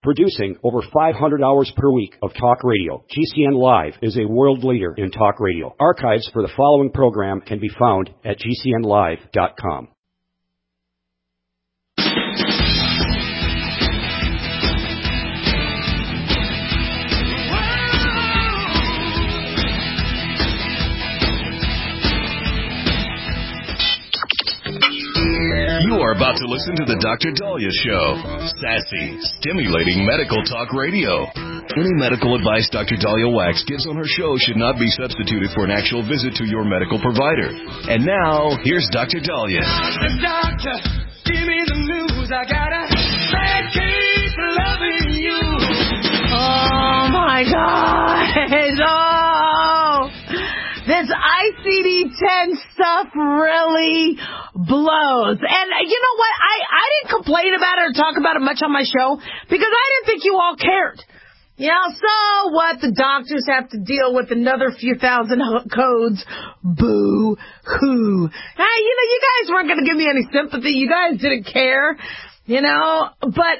Producing over 500 hours per week of talk radio, GCN Live is a world leader in talk radio. Archives for the following program can be found at GCNlive.com. You are about to listen to the Dr. Daliah Show. Sassy, stimulating medical talk radio. Any medical advice Dr. Daliah Wax gives on her show should not be substituted for an actual visit to your medical provider. And now, here's Dr. Daliah. Doctor, give me the news. I gotta keep loving you. Oh, my God. Oh. This ICD-10 stuff really blows. And you know what? I didn't complain about it or talk about it much on my show because I didn't think you all cared. You know, so what? The doctors have to deal with another few thousand codes. Boo-hoo. Hey, you guys weren't going to give me any sympathy. You guys didn't care, But,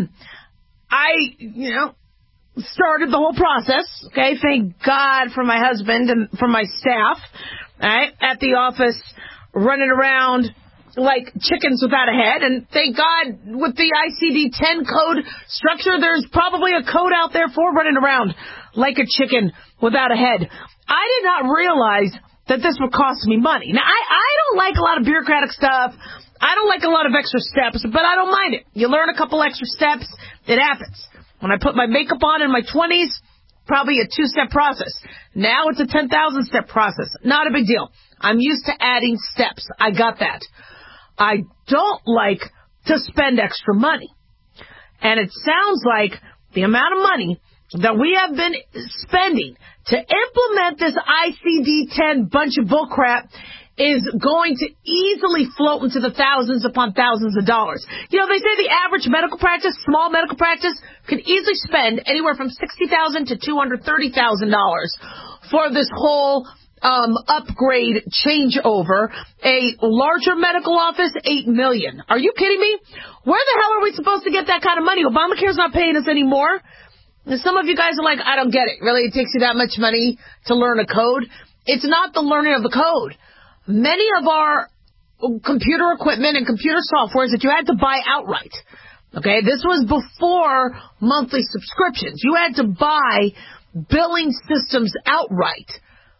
started the whole process, okay? Thank God for my husband and for my staff, right, at the office running around like chickens without a head. And thank God with the ICD-10 code structure, there's probably a code out there for running around like a chicken without a head. I did not realize that this would cost me money. Now, I don't like a lot of bureaucratic stuff. I don't like a lot of extra steps, but I don't mind it. You learn a couple extra steps, it happens. When I put my makeup on in my 20s, probably a 2-step process. Now it's a 10,000-step process. Not a big deal. I'm used to adding steps. I got that. I don't like to spend extra money. And it sounds like the amount of money that we have been spending to implement this ICD-10 bunch of bullcrap is going to easily float into the thousands upon thousands of dollars. They say the average medical practice, small medical practice, could easily spend anywhere from $60,000 to $230,000 for this whole upgrade changeover. A larger medical office, $8 million. Are you kidding me? Where the hell are we supposed to get that kind of money? Obamacare's not paying us anymore. And some of you guys are like, I don't get it. Really, it takes you that much money to learn a code? It's not the learning of the code. Many of our computer equipment and computer softwares that you had to buy outright. Okay, this was before monthly subscriptions. You had to buy billing systems outright.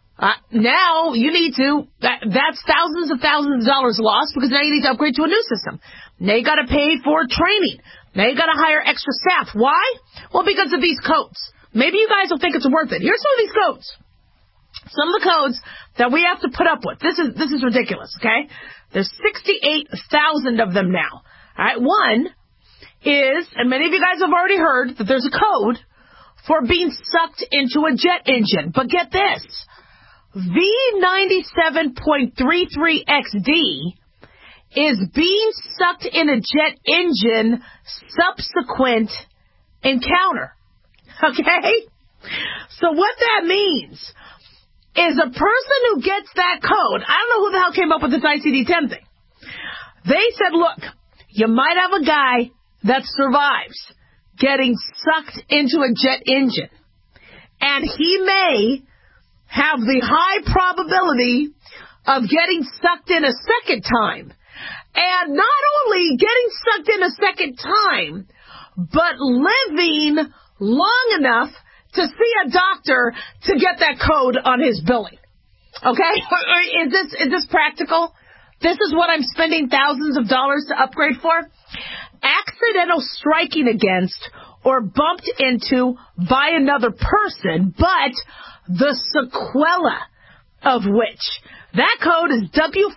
Now you need to, that's thousands of dollars lost because now you need to upgrade to a new system. Now you got to pay for training. Now you got to hire extra staff. Why? Well, because of these codes. Maybe you guys will think it's worth it. Here's some of these codes. Some of the codes that we have to put up with. This is ridiculous, okay? There's 68,000 of them now. All right, one is, and many of you guys have already heard that there's a code for being sucked into a jet engine. But get this. V97.33XD is being sucked in a jet engine subsequent encounter. Okay? So what that means is a person who gets that code, I don't know who the hell came up with this ICD-10 thing. They said, look, you might have a guy that survives getting sucked into a jet engine, and he may have the high probability of getting sucked in a second time. And not only getting sucked in a second time, but living long enough to see a doctor to get that code on his billing. Okay? Is this practical? This is what I'm spending thousands of dollars to upgrade for? Accidental striking against or bumped into by another person, but the sequela of which. That code is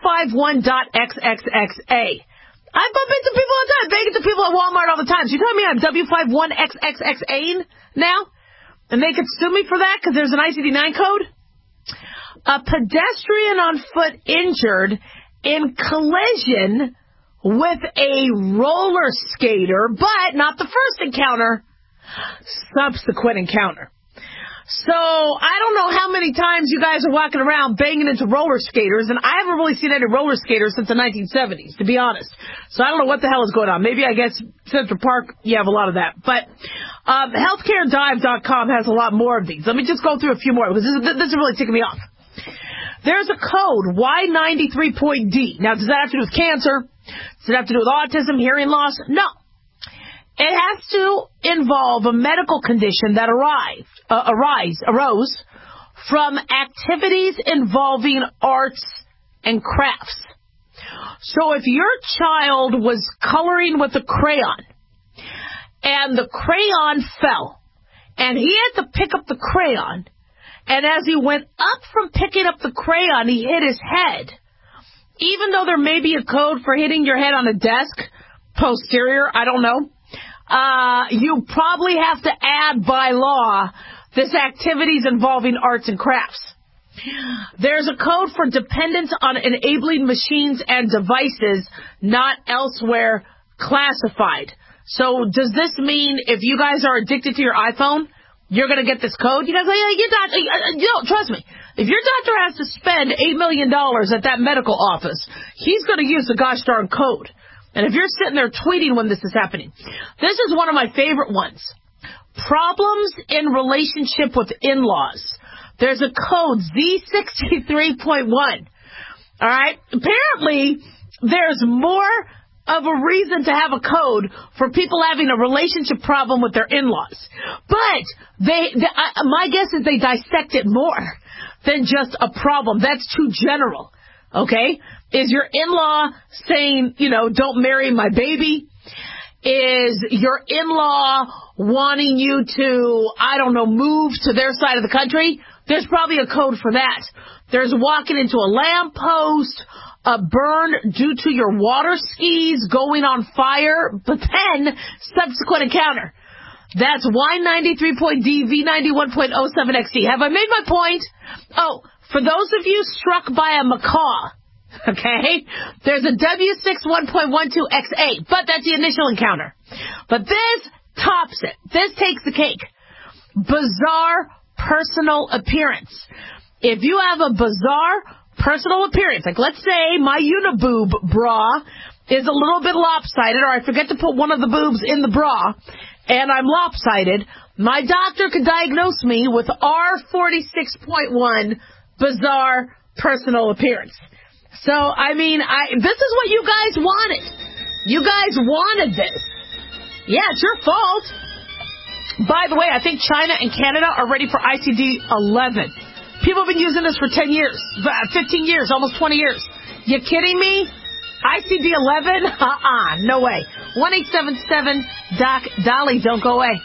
W51.XXXA. I bump into people all the time. Bang into people at Walmart all the time. So you tell me I'm W51XXXA now? And they could sue me for that because there's an ICD-9 code? A pedestrian on foot injured in collision with a roller skater, but not the first encounter, subsequent encounter. So I don't know how many times you guys are walking around banging into roller skaters, and I haven't really seen any roller skaters since the 1970s, to be honest. So I don't know what the hell is going on. Maybe, I guess, Central Park, you have a lot of that. But healthcaredive.com has a lot more of these. Let me just go through a few more, because this is really ticking me off. There's a code, Y93.D. Now, does that have to do with cancer? Does it have to do with autism, hearing loss? No. It has to involve a medical condition that arose from activities involving arts and crafts. So if your child was coloring with a crayon and the crayon fell and he had to pick up the crayon, and as he went up from picking up the crayon, he hit his head, even though there may be a code for hitting your head on a desk, posterior, I don't know, you probably have to add by law this activities involving arts and crafts. There's a code for dependence on enabling machines and devices not elsewhere classified. So does this mean if you guys are addicted to your iPhone, you're going to get this code? You guys say, no, trust me. If your doctor has to spend $8 million at that medical office, he's going to use the gosh darn code. And if you're sitting there tweeting when this is happening, this is one of my favorite ones. Problems in relationship with in-laws. There's a code, Z63.1. All right? Apparently, there's more of a reason to have a code for people having a relationship problem with their in-laws. But my guess is they dissect it more than just a problem. That's too general. Okay? Is your in-law saying, don't marry my baby? Is your in-law wanting you to, move to their side of the country? There's probably a code for that. There's walking into a lamppost, a burn due to your water skis going on fire, but then subsequent encounter. That's Y93.D, V91.07XD. Have I made my point? Oh, for those of you struck by a macaw, okay, there's a W61.12XA, but that's the initial encounter. But this tops it. This takes the cake. Bizarre personal appearance. If you have a bizarre personal appearance, like let's say my uniboob bra is a little bit lopsided, or I forget to put one of the boobs in the bra, and I'm lopsided, my doctor could diagnose me with R46.1 bizarre personal appearance. So, this is what you guys wanted. You guys wanted this. Yeah, it's your fault. By the way, I think China and Canada are ready for ICD-11. People have been using this for 10 years, 15 years, almost 20 years. You kidding me? ICD-11? No way. 1-877-DOC-DOLLY. Don't go away.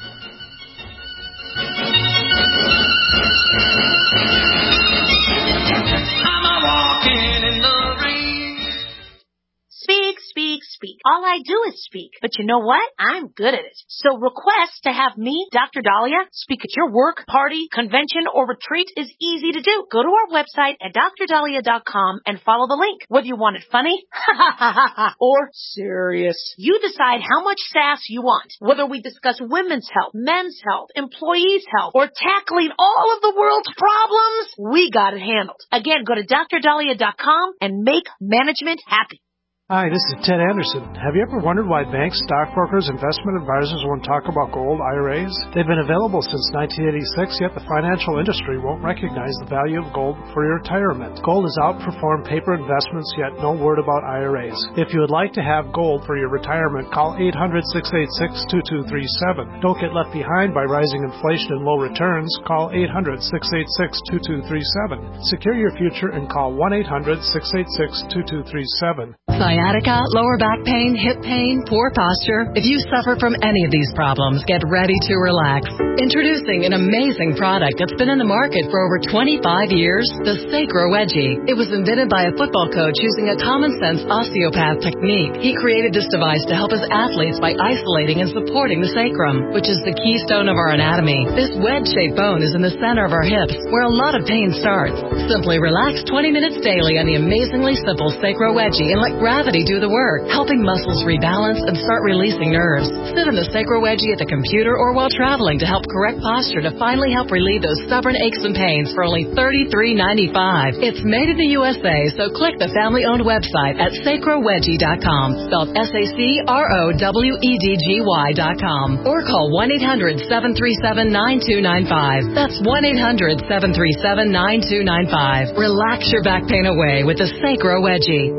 Speak. All I do is speak. But you know what? I'm good at it. So request to have me, Dr. Dahlia, speak at your work, party, convention, or retreat is easy to do. Go to our website at drdahlia.com and follow the link. Whether you want it funny, or serious, you decide how much sass you want. Whether we discuss women's health, men's health, employees' health, or tackling all of the world's problems, we got it handled. Again, go to drdahlia.com and make management happy. Hi, this is Ted Anderson. Have you ever wondered why banks, stockbrokers, investment advisors won't talk about gold IRAs? They've been available since 1986, yet the financial industry won't recognize the value of gold for your retirement. Gold has outperformed paper investments, yet no word about IRAs. If you would like to have gold for your retirement, call 800-686-2237. Don't get left behind by rising inflation and low returns. Call 800-686-2237. Secure your future and call 1-800-686-2237. Sciatica, lower back pain, hip pain, poor posture. If you suffer from any of these problems, get ready to relax. Introducing an amazing product that's been in the market for over 25 years, the Sacro Wedgie. It was invented by a football coach using a common-sense osteopath technique. He created this device to help his athletes by isolating and supporting the sacrum, which is the keystone of our anatomy. This wedge-shaped bone is in the center of our hips, where a lot of pain starts. Simply relax 20 minutes daily on the amazingly simple Sacro Wedgie and let gravity gravity do the work, helping muscles rebalance and start releasing nerves. Sit in the Sacro Wedgie at the computer or while traveling to help correct posture to finally help relieve those stubborn aches and pains for only $33.95. It's made in the USA, so click the family-owned website at sacrowedgie.com, spelled SACROWEDGY.com, or call 1-800-737-9295. That's 1-800-737-9295. Relax your back pain away with the Sacro Wedgie.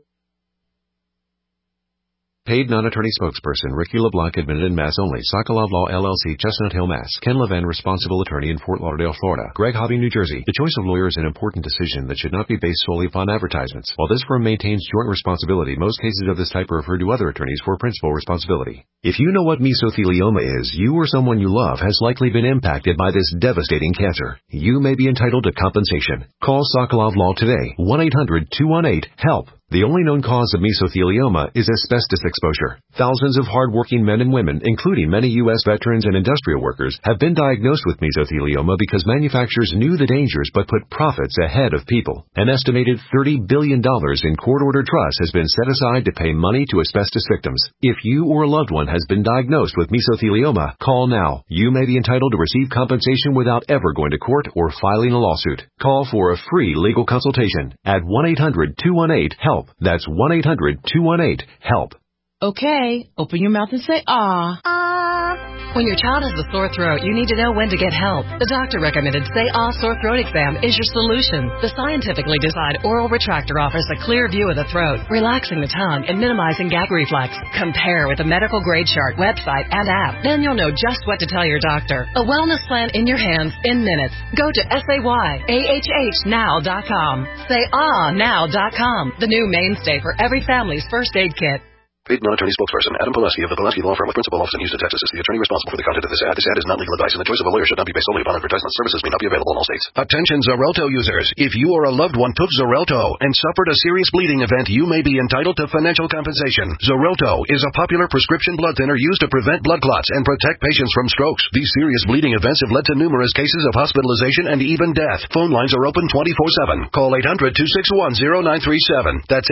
Paid non-attorney spokesperson Ricky LeBlanc, admitted in Mass only. Sokolov Law, LLC, Chestnut Hill, Mass. Ken Levin, responsible attorney in Fort Lauderdale, Florida. Greg Hobby, New Jersey. The choice of lawyer is an important decision that should not be based solely upon advertisements. While this firm maintains joint responsibility, most cases of this type are referred to other attorneys for principal responsibility. If you know what mesothelioma is, you or someone you love has likely been impacted by this devastating cancer. You may be entitled to compensation. Call Sokolov Law today. 1-800-218-HELP. The only known cause of mesothelioma is asbestos exposure. Thousands of hard-working men and women, including many U.S. veterans and industrial workers, have been diagnosed with mesothelioma because manufacturers knew the dangers but put profits ahead of people. An estimated $30 billion in court-ordered trust has been set aside to pay money to asbestos victims. If you or a loved one has been diagnosed with mesothelioma, call now. You may be entitled to receive compensation without ever going to court or filing a lawsuit. Call for a free legal consultation at 1-800-218-HELP. That's 1-800-218-HELP. Okay, open your mouth and say, ah. When your child has a sore throat, you need to know when to get help. The doctor recommended Say Ah Sore Throat Exam is your solution. The scientifically designed oral retractor offers a clear view of the throat, relaxing the tongue and minimizing gag reflex. Compare with a medical grade chart, website, and app. Then you'll know just what to tell your doctor. A wellness plan in your hands in minutes. Go to SAYAHHnow.com. SayAhNow.com, the new mainstay for every family's first aid kit. Paid non-attorney spokesperson Adam Pulaski of the Pulaski Law Firm with principal office in Houston, Texas is the attorney responsible for the content of this ad. This ad is not legal advice, and the choice of a lawyer should not be based solely upon advertisement. Services may not be available in all states. Attention Xarelto users. If you or a loved one took Xarelto and suffered a serious bleeding event, you may be entitled to financial compensation. Xarelto is a popular prescription blood thinner used to prevent blood clots and protect patients from strokes. These serious bleeding events have led to numerous cases of hospitalization and even death. Phone lines are open 24/7. Call 800-261-0937. That's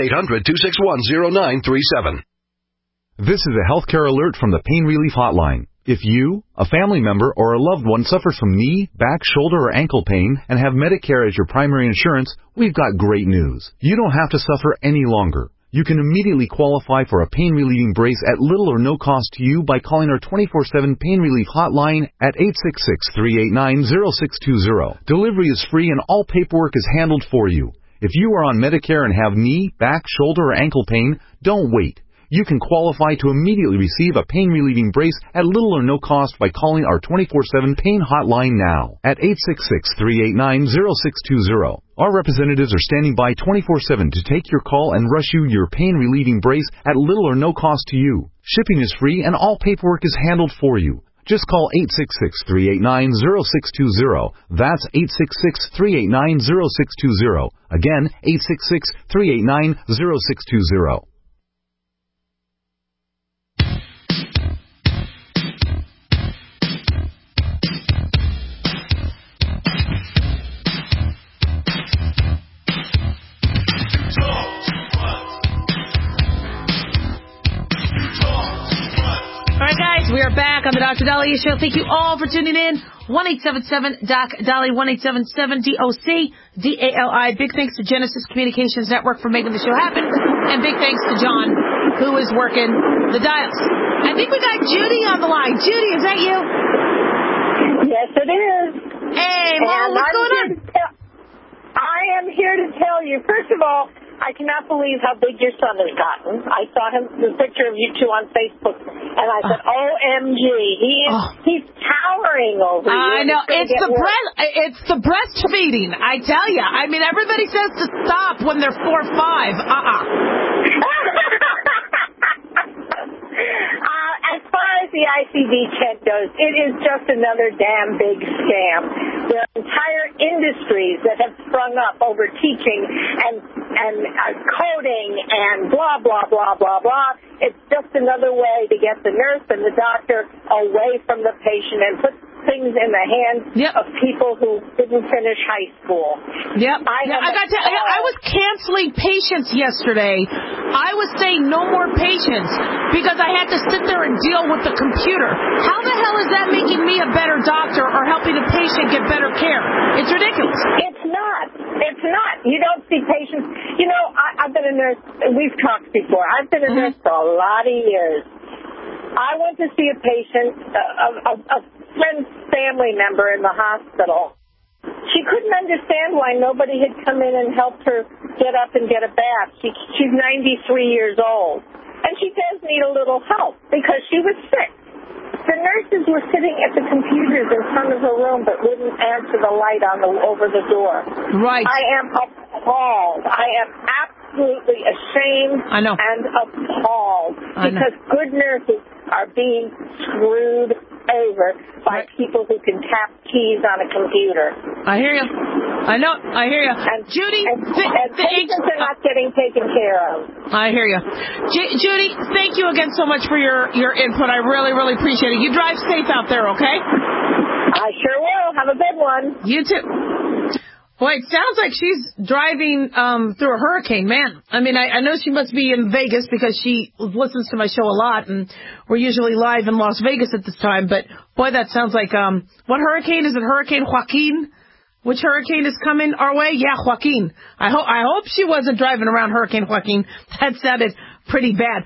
800-261-0937. This is a healthcare alert from the Pain Relief Hotline. If you, a family member, or a loved one suffers from knee, back, shoulder, or ankle pain and have Medicare as your primary insurance, we've got great news. You don't have to suffer any longer. You can immediately qualify for a pain-relieving brace at little or no cost to you by calling our 24/7 Pain Relief Hotline at 866-389-0620. Delivery is free and all paperwork is handled for you. If you are on Medicare and have knee, back, shoulder, or ankle pain, don't wait. You can qualify to immediately receive a pain-relieving brace at little or no cost by calling our 24/7 Pain Hotline now at 866-389-0620. Our representatives are standing by 24/7 to take your call and rush you your pain-relieving brace at little or no cost to you. Shipping is free and all paperwork is handled for you. Just call 866-389-0620. That's 866-389-0620. Again, 866-389-0620. We are back on the Dr. Daliah Show. Thank you all for tuning in. 1-877-DOC-DALI, 1-877-DOC-DALI. Big thanks to Genesis Communications Network for making the show happen. And big thanks to John, who is working the dials. I think we got Judy on the line. Judy, is that you? Yes, it is. Hey, Mom, what's going on? I am here to tell you, first of all, I cannot believe how big your son has gotten. I saw the picture of you two on Facebook, and I said, OMG, he's towering over you. I know. It's the breastfeeding, I tell you. I mean, everybody says to stop when they're 4 or 5. As far as the ICD-10 goes, it is just another damn big scam. There are entire industries that have sprung up over teaching and coding and blah, blah, blah, blah, blah. It's just another way to get the nurse and the doctor away from the patient and put things in the hands of people who didn't finish high school. I was canceling patients yesterday. I was saying no more patients because I had to sit there and deal with the computer. How the hell is that making me a better doctor or helping a patient get better care? It's ridiculous. It's not. It's not. You don't see patients. You know, I've been a nurse. We've talked before. I've been a nurse for a lot of years. I went to see a patient, a friend's family member in the hospital. She couldn't understand why nobody had come in and helped her get up and get a bath. She's 93 years old. And she does need a little help because she was sick. The nurses were sitting at the computers in front of her room but wouldn't answer the light over the door. Right. I am appalled. I am absolutely ashamed and appalled because good nurses are being screwed over by people who can tap keys on a computer. I hear you. I know. I hear you. And Judy, patients are not getting taken care of. I hear you. Judy, thank you again so much for your input. I really, really appreciate it. You drive safe out there, okay? I sure will. Have a good one. You too. Boy, it sounds like she's driving through a hurricane, man. I mean, I know she must be in Vegas because she listens to my show a lot, and we're usually live in Las Vegas at this time. But, boy, that sounds like, what hurricane? Is it Hurricane Joaquin? Which hurricane is coming our way? Yeah, Joaquin. I hope she wasn't driving around Hurricane Joaquin. That sounded pretty bad.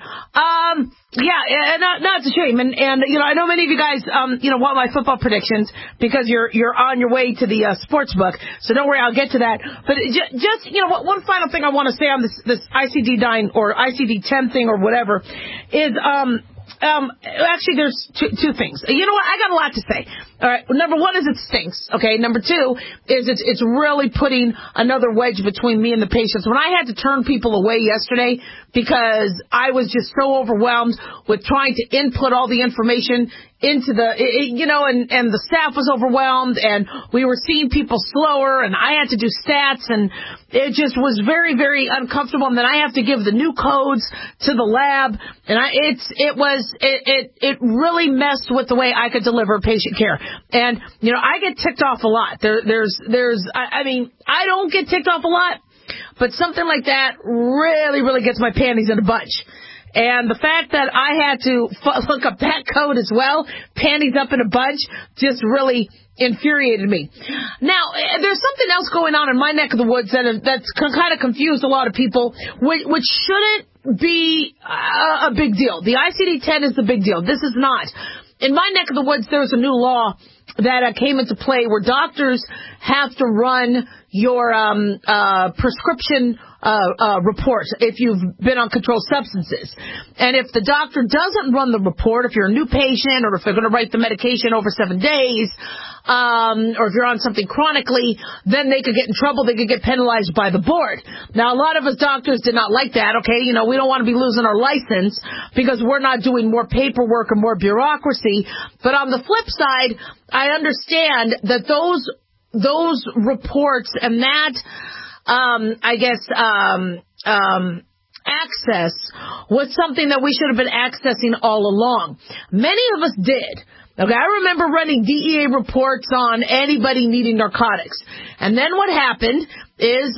No, it's a shame. And you know, I know many of you guys, want my football predictions because you're on your way to the sports book. So don't worry, I'll get to that. But just one final thing I want to say on this ICD-9 or ICD-10 thing or whatever is, actually, there's two things. You know what? I got a lot to say. All right. Number one is it stinks. Okay. Number two is it's really putting another wedge between me and the patients. When I had to turn people away yesterday because I was just so overwhelmed with trying to input all the information into and the staff was overwhelmed and we were seeing people slower and I had to do stats and it just was very, very uncomfortable. And then I have to give the new codes to the lab and it really messed with the way I could deliver patient care. And, I get ticked off a lot. I don't get ticked off a lot, but something like that really, really gets my panties in a bunch. And the fact that I had to look up that code as well, panties up in a bunch, just really infuriated me. Now, there's something else going on in my neck of the woods that's kind of confused a lot of people, which shouldn't be a big deal. The ICD-10 is the big deal. This is not. In my neck of the woods, there's a new law that came into play where doctors have to run your prescription report if you've been on controlled substances. And if the doctor doesn't run the report, if you're a new patient or if they're going to write the medication over 7 days, or if you're on something chronically, then they could get in trouble. They could get penalized by the board. Now, a lot of us doctors did not like that, okay? We don't want to be losing our license because we're not doing more paperwork or more bureaucracy. But on the flip side, I understand that those reports and that access was something that we should have been accessing all along. Many of us did. Okay, I remember running DEA reports on anybody needing narcotics. And then what happened is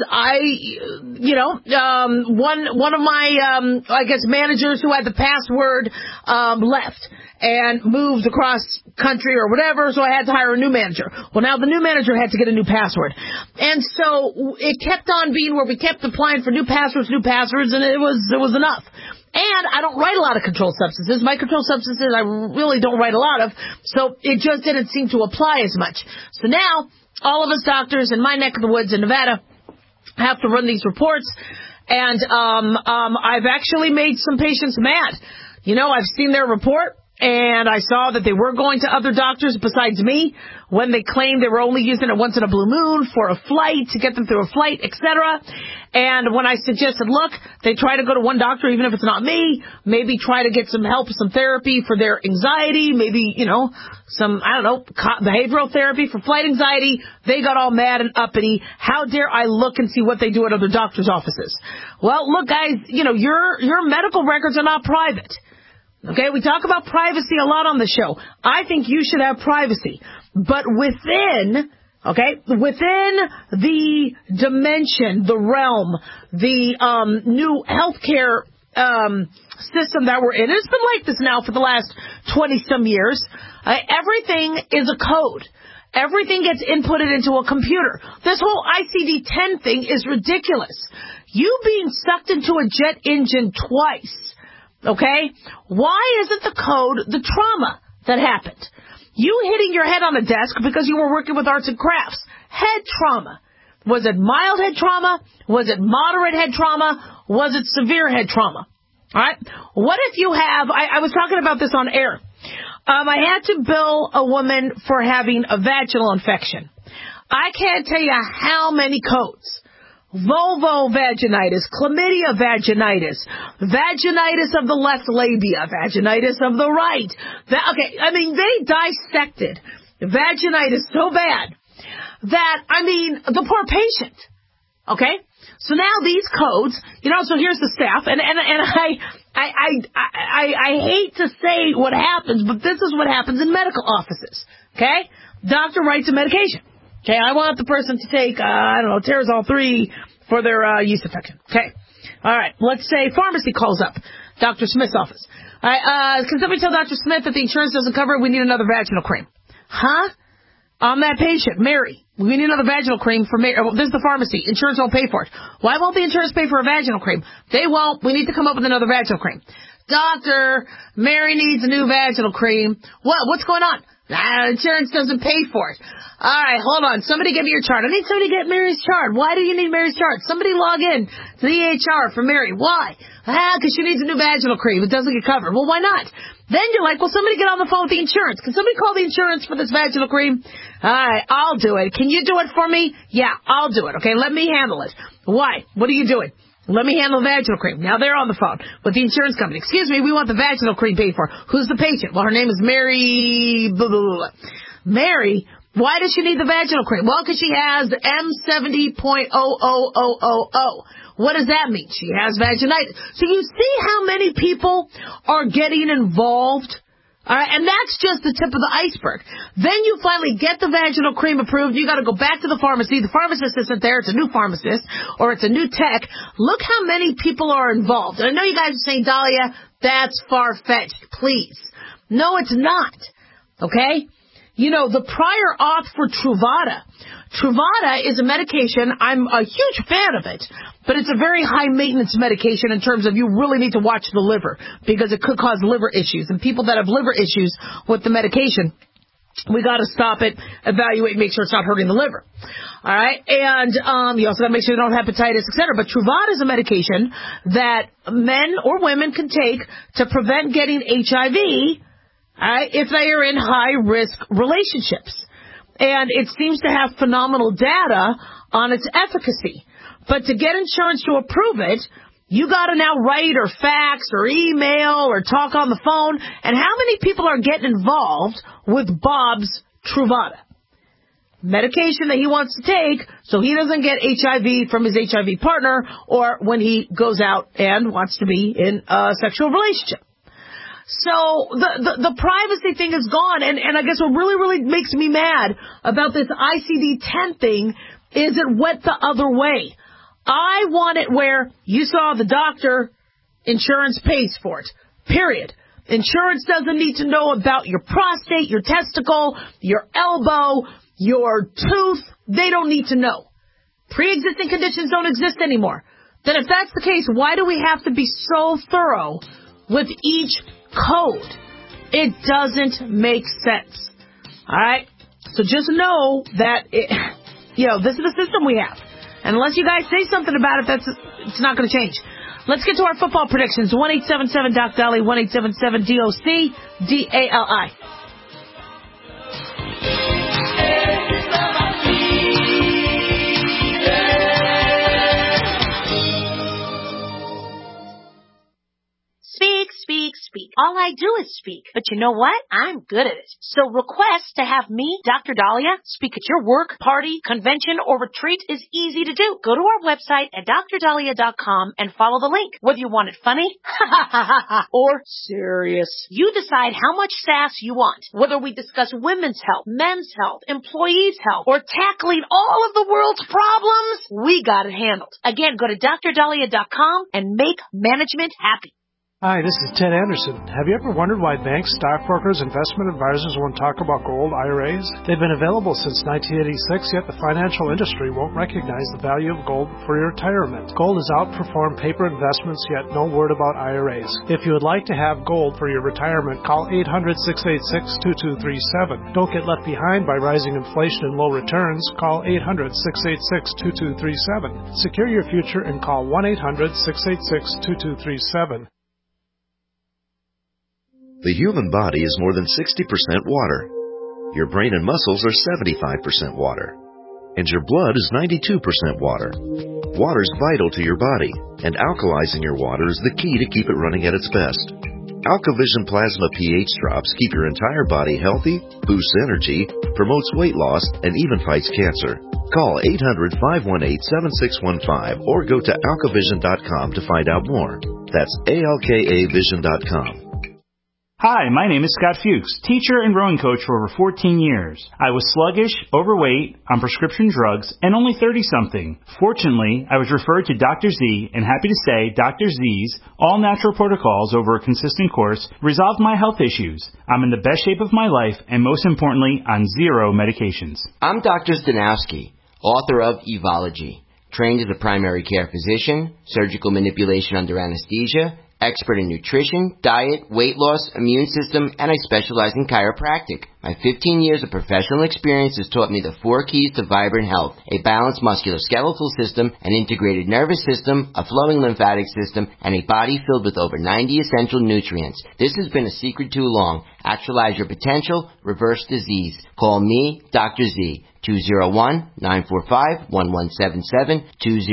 one of my, managers who had the password, left and moved across country or whatever, so I had to hire a new manager. Well, now the new manager had to get a new password. And so it kept on being where we kept applying for new passwords, and it was enough. And I don't write a lot of controlled substances. My controlled substances I really don't write a lot of, so it just didn't seem to apply as much. So now, all of us doctors in my neck of the woods in Nevada have to run these reports, and I've actually made some patients mad. I've seen their report, and I saw that they were going to other doctors besides me when they claimed they were only using it once in a blue moon for a flight, to get them through a flight, etc. And when I suggested, look, they try to go to one doctor, even if it's not me, maybe try to get some help, some therapy for their anxiety, maybe, some, behavioral therapy for flight anxiety. They got all mad and uppity. How dare I look and see what they do at other doctors' offices? Well, look, guys, your medical records are not private. Okay, we talk about privacy a lot on the show. I think you should have privacy. But within the dimension, the realm, the new healthcare system that we're in, it's been like this now for the last 20-some years, everything is a code. Everything gets inputted into a computer. This whole ICD-10 thing is ridiculous. You being sucked into a jet engine twice, okay? Why isn't the code the trauma that happened? You hitting your head on the desk because you were working with arts and crafts. Head trauma. Was it mild head trauma? Was it moderate head trauma? Was it severe head trauma? All right? What if you have, I was talking about this on air. I had to bill a woman for having a vaginal infection. I can't tell you how many codes. Vulvovaginitis, chlamydia vaginitis, vaginitis of the left labia, vaginitis of the right. They dissected vaginitis so bad that, the poor patient. Okay? So now these codes, so here's the staff, and I hate to say what happens, but this is what happens in medical offices. Okay? Doctor writes a medication. Okay, I want the person to take, Terazol 3 for their yeast infection. Okay. All right. Let's say pharmacy calls up Dr. Smith's office. All right. Can somebody tell Dr. Smith that the insurance doesn't cover it? We need another vaginal cream. Huh? I'm that patient, Mary. We need another vaginal cream for Mary. This is the pharmacy. Insurance won't pay for it. Why won't the insurance pay for a vaginal cream? They won't. We need to come up with another vaginal cream. Doctor, Mary needs a new vaginal cream. What's going on? Insurance doesn't pay for it. All right, hold on. Somebody give me your chart. I need somebody to get Mary's chart. Why do you need Mary's chart? Somebody log in to the EHR for Mary. Why? Because she needs a new vaginal cream. It doesn't get covered. Well, why not? Then you're like, well, somebody get on the phone with the insurance. Can somebody call the insurance for this vaginal cream? All right, I'll do it. Can you do it for me? Yeah, I'll do it. Okay, let me handle it. Why? What are you doing? Let me handle the vaginal cream. Now they're on the phone with the insurance company. Excuse me, we want the vaginal cream paid for. Who's the patient? Well, her name is Mary. Blah, blah, blah. Mary, why does she need the vaginal cream? Well, because she has M70.00000. What does that mean? She has vaginitis. So you see how many people are getting involved? All right, and that's just the tip of the iceberg. Then you finally get the vaginal cream approved. You got to go back to the pharmacy. The pharmacist isn't there. It's a new pharmacist or it's a new tech. Look how many people are involved. And I know you guys are saying, Dahlia, that's far-fetched. Please. No, it's not. Okay? The prior auth for Truvada. Truvada is a medication. I'm a huge fan of it, but it's a very high-maintenance medication in terms of you really need to watch the liver because it could cause liver issues. And people that have liver issues with the medication, we got to stop it, evaluate, make sure it's not hurting the liver. All right? And you also got to make sure you don't have hepatitis, etc. But Truvada is a medication that men or women can take to prevent getting HIV if they are in high-risk relationships. And it seems to have phenomenal data on its efficacy. But to get insurance to approve it, you got to now write or fax or email or talk on the phone. And how many people are getting involved with Bob's Truvada? Medication that he wants to take so he doesn't get HIV from his HIV partner or when he goes out and wants to be in a sexual relationship. So the privacy thing is gone, and I guess what really makes me mad about this ICD-10 thing is it went the other way. I want it where you saw the doctor, insurance pays for it, period. Insurance doesn't need to know about your prostate, your testicle, your elbow, your tooth. They don't need to know. Pre-existing conditions don't exist anymore. Then if that's the case, why do we have to be so thorough with each code? It doesn't make sense. All right? So just know that, this is the system we have. And unless you guys say something about it, it's not going to change. Let's get to our football predictions. 1-877-DOC-DALI, 1-877-DOC-DALI. Speak. All I do is speak. But you know what? I'm good at it. So request to have me, Dr. Dahlia, speak at your work, party, convention, or retreat is easy to do. Go to our website at drdahlia.com and follow the link. Whether you want it funny or serious, you decide how much sass you want. Whether we discuss women's health, men's health, employees' health, or tackling all of the world's problems, we got it handled. Again, go to drdahlia.com and make management happy. Hi, this is Ted Anderson. Have you ever wondered why banks, stockbrokers, investment advisors won't talk about gold IRAs? They've been available since 1986, yet the financial industry won't recognize the value of gold for your retirement. Gold has outperformed paper investments, yet no word about IRAs. If you would like to have gold for your retirement, call 800-686-2237. Don't get left behind by rising inflation and low returns. Call 800-686-2237. Secure your future and call 1-800-686-2237. The human body is more than 60% water. Your brain and muscles are 75% water. And your blood is 92% water. Water is vital to your body, and alkalizing your water is the key to keep it running at its best. AlkaVision Plasma pH drops keep your entire body healthy, boosts energy, promotes weight loss, and even fights cancer. Call 800-518-7615 or go to alkavision.com to find out more. That's ALKAvision.com. Hi, my name is Scott Fuchs, teacher and rowing coach for over 14 years. I was sluggish, overweight, on prescription drugs, and only 30-something. Fortunately, I was referred to Dr. Z, and happy to say Dr. Z's all-natural protocols over a consistent course resolved my health issues. I'm in the best shape of my life, and most importantly, on 0 medications. I'm Dr. Stanowski, author of Evology, trained as a primary care physician, surgical manipulation under anesthesia, expert in nutrition, diet, weight loss, immune system, and I specialize in chiropractic. My 15 years of professional experience has taught me the 4 keys to vibrant health: a balanced musculoskeletal system, an integrated nervous system, a flowing lymphatic system, and a body filled with over 90 essential nutrients. This has been a secret too long. Actualize your potential, reverse disease. Call me, Dr. Z, 201-945-1177,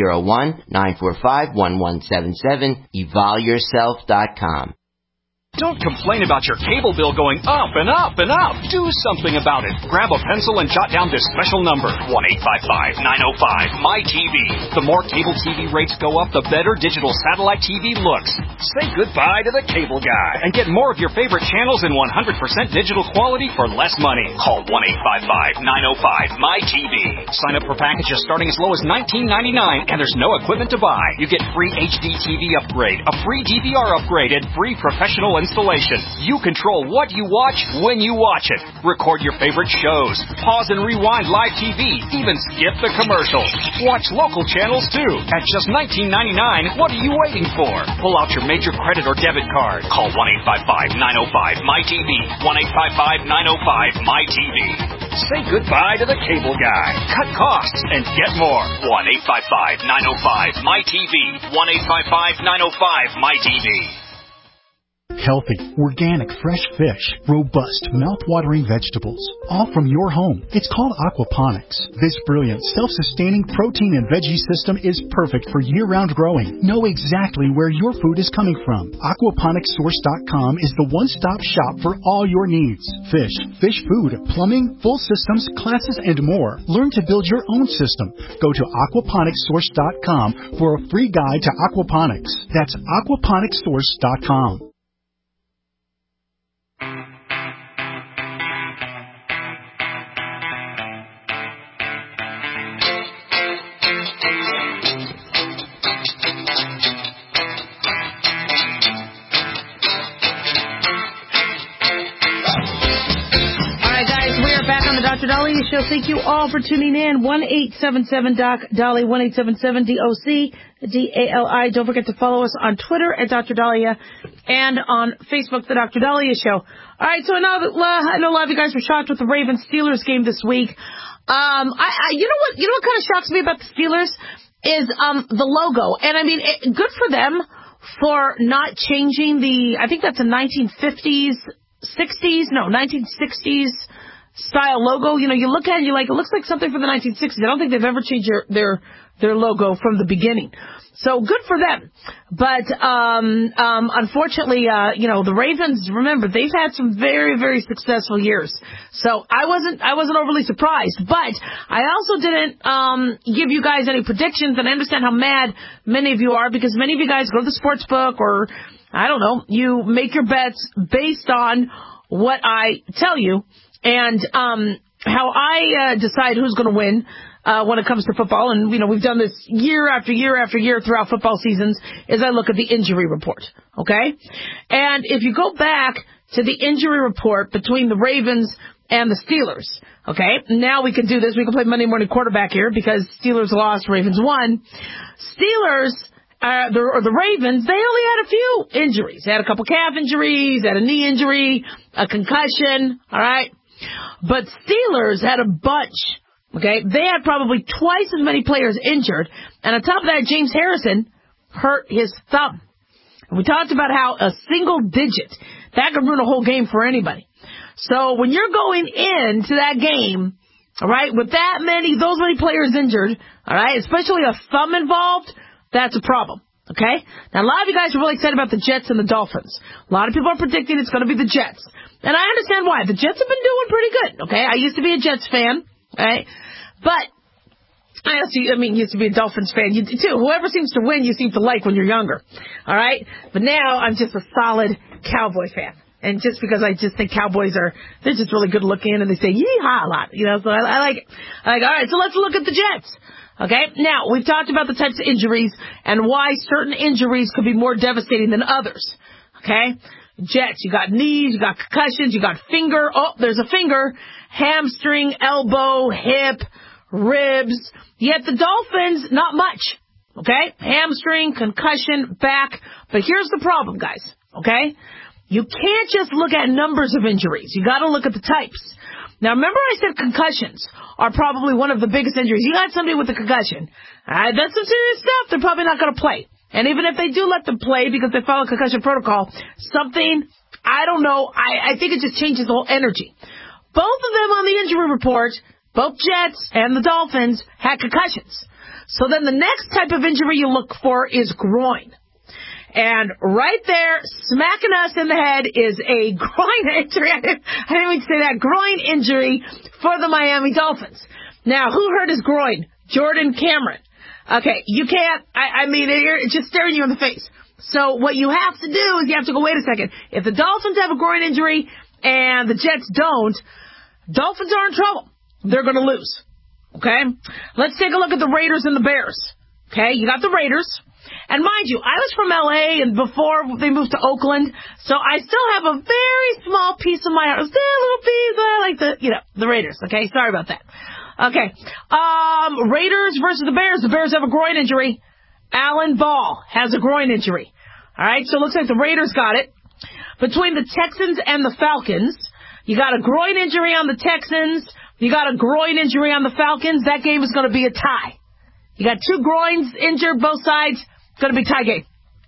201-945-1177, evolyourself.com. Don't complain about your cable bill going up and up and up. Do something about it. Grab a pencil and jot down this special number, 1-855-905-MY-TV. The more cable TV rates go up, the better digital satellite TV looks. Say goodbye to the cable guy and get more of your favorite channels in 100% digital quality for less money. Call 1-855-905-MY-TV. Sign up for packages starting as low as $19.99, and there's no equipment to buy. You get free HD TV upgrade, a free DVR upgrade, and free professional installation. You control what you watch when you watch it. Record your favorite shows. Pause and rewind live TV. Even skip the commercials. Watch local channels too. At just $19.99, what are you waiting for? Pull out your major credit or debit card. Call 1-855-905-MY-TV. 1-855-905-MY-TV. Say goodbye to the cable guy. Cut costs and get more. 1-855-905-MY-TV. 1-855-905-MY-TV. Healthy, organic, fresh fish, robust, mouth-watering vegetables, all from your home. It's called aquaponics. This brilliant, self-sustaining protein and veggie system is perfect for year-round growing. Know exactly where your food is coming from. Aquaponicssource.com is the one-stop shop for all your needs. Fish, fish food, plumbing, full systems, classes, and more. Learn to build your own system. Go to aquaponicssource.com for a free guide to aquaponics. That's aquaponicssource.com. Dr. Dahlia Show. Thank you all for tuning in. 1-877-DOC-DALI, 1-877-DOC-DALI. Don't forget to follow us on Twitter at Dr. Dahlia and on Facebook, The Dr. Dahlia Show. All right, so I know a lot of you guys were shocked with the Ravens-Steelers game this week. You know what kind of shocks me about the Steelers is the logo. And I mean, good for them for not changing I think that's a 1960s style logo. You know, you look at it, you're like, it looks like something from the 1960s. I don't think they've ever changed their logo from the beginning. So good for them. But unfortunately, the Ravens, remember, they've had some very, very successful years. So I wasn't overly surprised. But I also didn't give you guys any predictions, and I understand how mad many of you are, because many of you guys go to the sports book, or I don't know, you make your bets based on what I tell you, and how I decide who's going to win when it comes to football. And, we've done this year after year after year throughout football seasons, is I look at the injury report, okay? And if you go back to the injury report between the Ravens and the Steelers, okay? Now we can do this. We can play Monday morning quarterback here, because Steelers lost, Ravens won. Steelers, the Ravens, they only had a few injuries. They had a couple calf injuries, had a knee injury, a concussion, all right? But Steelers had a bunch. Okay, they had probably twice as many players injured, and on top of that, James Harrison hurt his thumb. And we talked about how a single digit, that could ruin a whole game for anybody. So when you're going into that game, all right, with those many players injured, all right, especially a thumb involved, that's a problem. Okay? Now, a lot of you guys are really excited about the Jets and the Dolphins. A lot of people are predicting it's going to be the Jets. And I understand why. The Jets have been doing pretty good, okay? I used to be a Jets fan, right? But I used to be a Dolphins fan too. Whoever seems to win, you seem to like when you're younger, all right? But now I'm just a solid Cowboy fan. And just because I just think Cowboys they're just really good looking, and they say yee-haw a lot, so I like it. All right, so let's look at the Jets. Okay, now, we've talked about the types of injuries and why certain injuries could be more devastating than others. Okay? Jets, you got knees, you got concussions, you got finger. Oh, there's a finger. Hamstring, elbow, hip, ribs. Yet the Dolphins, not much. Okay? Hamstring, concussion, back. But here's the problem, guys. Okay? You can't just look at numbers of injuries. You got to look at the types. Now, remember I said concussions are probably one of the biggest injuries. You got somebody with a concussion. That's some serious stuff. They're probably not going to play. And even if they do let them play because they follow concussion protocol, I don't know, I think it just changes the whole energy. Both of them on the injury report, both Jets and the Dolphins, had concussions. So then the next type of injury you look for is groin. And right there, smacking us in the head, is a groin injury. I didn't even say that. Groin injury for the Miami Dolphins. Now, who hurt his groin? Jordan Cameron. Okay, you can't, it's just staring you in the face. So what you have to do is you have to go, wait a second. If the Dolphins have a groin injury and the Jets don't, Dolphins are in trouble. They're going to lose. Okay? Let's take a look at the Raiders and the Bears. Okay, you got the Raiders. And mind you, I was from L.A. and before they moved to Oakland, so I still have a very small piece of my heart. Still a little piece, I like the Raiders, okay? Sorry about that. Okay. Raiders versus the Bears. The Bears have a groin injury. Alan Ball has a groin injury. All right, so it looks like the Raiders got it. Between the Texans and the Falcons, you got a groin injury on the Texans. You got a groin injury on the Falcons. That game is going to be a tie. You got two groins injured, both sides. It's going to be a tie game.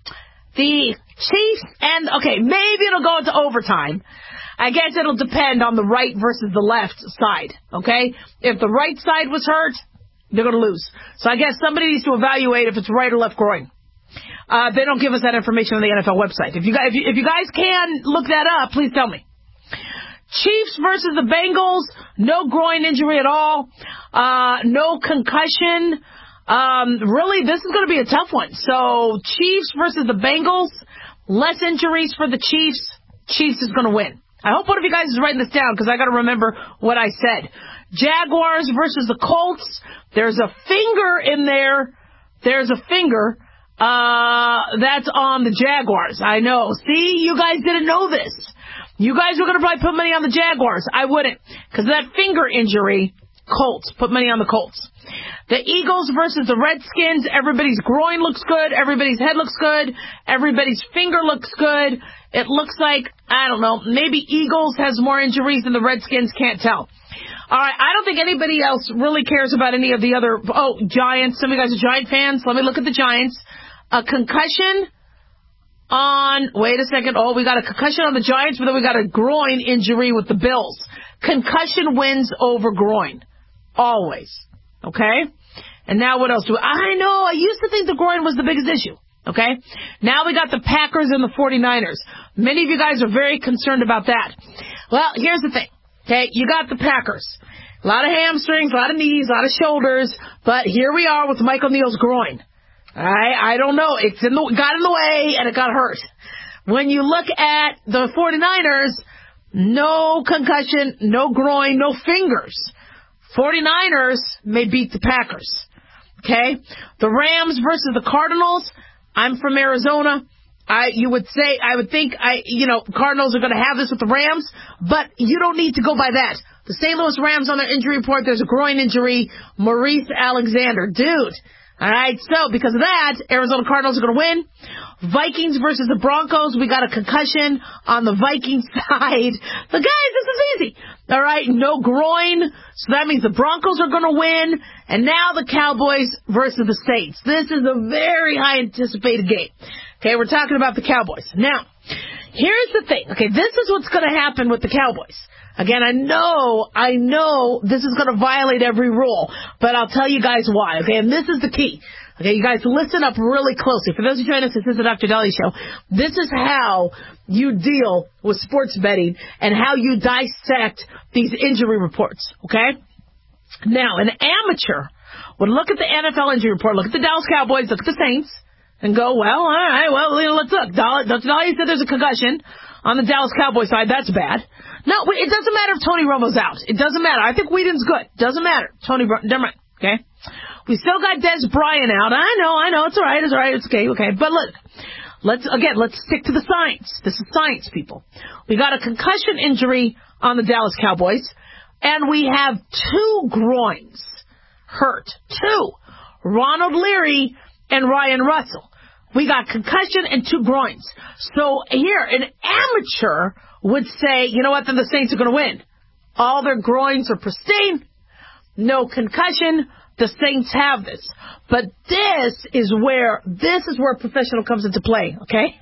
The Chiefs maybe it'll go into overtime. I guess it'll depend on the right versus the left side, okay? If the right side was hurt, they're going to lose. So I guess somebody needs to evaluate if it's right or left groin. They don't give us that information on the NFL website. If you guys can look that up, please tell me. Chiefs versus the Bengals, no groin injury at all, no concussion. Really, this is going to be a tough one. So, Chiefs versus the Bengals, less injuries for the Chiefs. Chiefs is going to win. I hope one of you guys is writing this down because I got to remember what I said. Jaguars versus the Colts. There's a finger in there. There's a finger. That's on the Jaguars. I know. See, you guys didn't know this. You guys were going to probably put money on the Jaguars. I wouldn't. Because of that finger injury, Colts. Put money on the Colts. The Eagles versus the Redskins. Everybody's groin looks good. Everybody's head looks good. Everybody's finger looks good. It looks like, I don't know, maybe Eagles has more injuries than the Redskins. Can't tell. All right, I don't think anybody else really cares about any of the other, Giants. Some of you guys are Giant fans. Let me look at the Giants. A concussion on, wait a second. Oh, we got a concussion on the Giants, but then we got a groin injury with the Bills. concussion wins over groin. Always. Okay? And now what else I know, I used to think the groin was the biggest issue. Okay? Now we got the Packers and the 49ers. Many of you guys are very concerned about that. Well, here's the thing. Okay? You got the Packers. A lot of hamstrings, a lot of knees, a lot of shoulders, but here we are with Michael Neal's groin. I don't know. It got in the way and it got hurt. When you look at the 49ers, no concussion, no groin, no fingers. 49ers may beat the Packers. Okay? The Rams versus the Cardinals. I'm from Arizona. I would think Cardinals are going to have this with the Rams, but you don't need to go by that. The St. Louis Rams on their injury report, there's a groin injury, Maurice Alexander. Dude. All right, so because of that, Arizona Cardinals are going to win. Vikings versus the Broncos, we got a concussion on the Vikings side. But guys, this is easy. All right, no groin, so that means the Broncos are going to win. And now the Cowboys versus the Saints. This is a very high anticipated game. Okay, we're talking about the Cowboys. Now, here's the thing. Okay, this is what's going to happen with the Cowboys. Again, I know this is going to violate every rule, but I'll tell you guys why, okay? And this is the key. Okay, you guys listen up really closely. For those who join us, this is the Dr. Dahlia Show. This is how you deal with sports betting and how you dissect these injury reports, okay? Now, an amateur would look at the NFL injury report, look at the Dallas Cowboys, look at the Saints, and go, well, all right, well, let's look. Dr. Dahlia said there's a concussion on the Dallas Cowboys side. That's bad. No, it doesn't matter if Tony Romo's out. It doesn't matter. I think Whedon's good. Doesn't matter. Never mind. Okay? We still got Des Bryant out. I know. It's all right. It's okay. But look, let's stick to the science. This is science, people. We got a concussion injury on the Dallas Cowboys, and we have 2 groins hurt. 2. Ronald Leary and Ryan Russell. We got concussion and 2 groins. So here, an amateur would say, you know what, then the Saints are going to win. All their groins are pristine, no concussion, the Saints have this. But this is where professional comes into play, okay?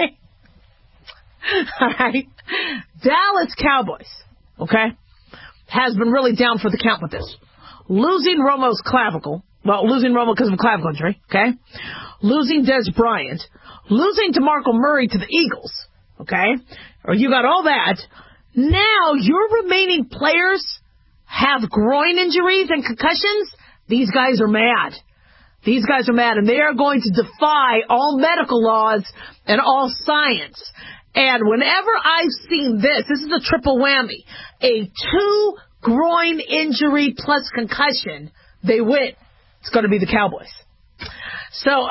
All right? Dallas Cowboys, okay, has been really down for the count with this. Losing Romo's clavicle, losing Romo because of a clavicle injury, okay? Losing Des Bryant, losing DeMarco Murray to the Eagles, okay? Or you got all that. Now your remaining players have groin injuries and concussions. These guys are mad. And they are going to defy all medical laws and all science. And whenever I've seen this is a triple whammy. A 2 groin injury plus concussion, they win. It's going to be the Cowboys. So,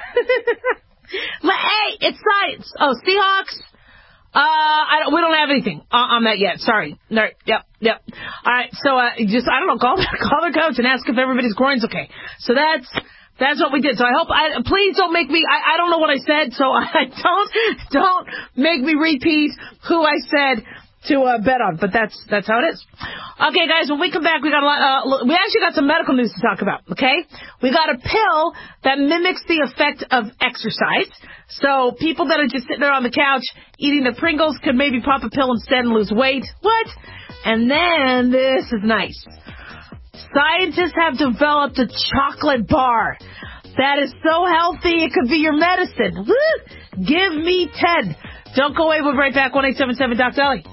hey, it's science. Oh, Seahawks? We don't have anything on that yet. Sorry. No, yep. All right. So, I don't know, call their coach and ask if everybody's groin's okay. So that's what we did. So please don't make me, I don't know what I said, so don't make me repeat who I said to bet on, but that's how it is. Okay, guys, when we come back, we actually got some medical news to talk about, okay? We got a pill that mimics the effect of exercise. So people that are just sitting there on the couch eating the Pringles could maybe pop a pill instead and lose weight. What? And then, this is nice. Scientists have developed a chocolate bar that is so healthy it could be your medicine. Woo! Give me 10. Don't go away. We'll be right back. 1-877-DOC-DALI.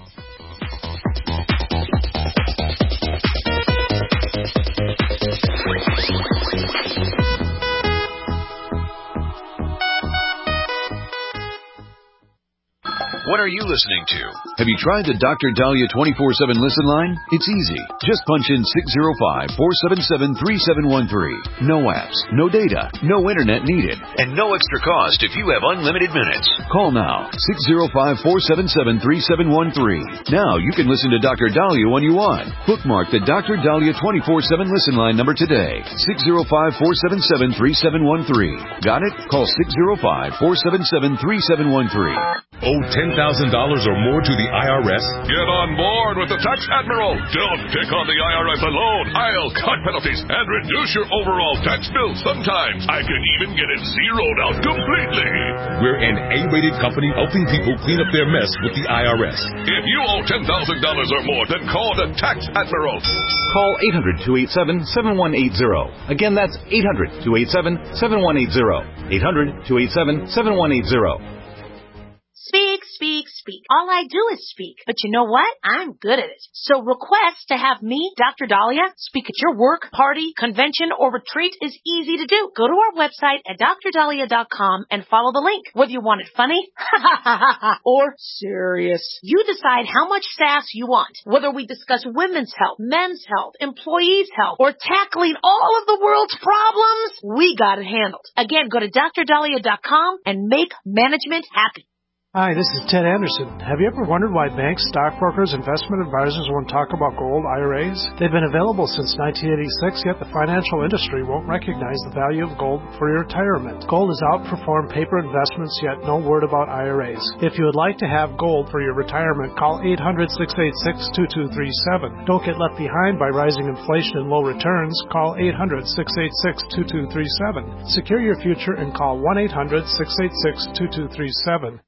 What are you listening to? Have you tried the Dr. Dahlia 24/7 listen line? It's easy. Just punch in 605-477-3713. No apps, no data, no internet needed, and no extra cost if you have unlimited minutes. Call now, 605-477-3713. Now you can listen to Dr. Dahlia when you want. Bookmark the Dr. Dahlia 24/7 listen line number today, 605-477-3713. Got it? Call 605-477-3713. Owe $10,000 or more to the IRS? Get on board with the Tax Admiral. Don't pick on the IRS alone. I'll cut penalties and reduce your overall tax bill. Sometimes I can even get it zeroed out completely. We're an A-rated company helping people clean up their mess with the IRS. If you owe $10,000 or more, then call the Tax Admiral. Call 800-287-7180. Again, that's 800-287-7180. 800-287-7180. Speak, speak, speak. All I do is speak. But you know what? I'm good at it. So request to have me, Dr. Dahlia, speak at your work, party, convention, or retreat is easy to do. Go to our website at drdahlia.com and follow the link. Whether you want it funny or serious, you decide how much sass you want. Whether we discuss women's health, men's health, employees' health, or tackling all of the world's problems, we got it handled. Again, go to drdahlia.com and make management happy. Hi, this is Ted Anderson. Have you ever wondered why banks, stockbrokers, investment advisors won't talk about gold IRAs? They've been available since 1986, yet the financial industry won't recognize the value of gold for your retirement. Gold has outperformed paper investments, yet no word about IRAs. If you would like to have gold for your retirement, call 800-686-2237. Don't get left behind by rising inflation and low returns. Call 800-686-2237. Secure your future and call 1-800-686-2237.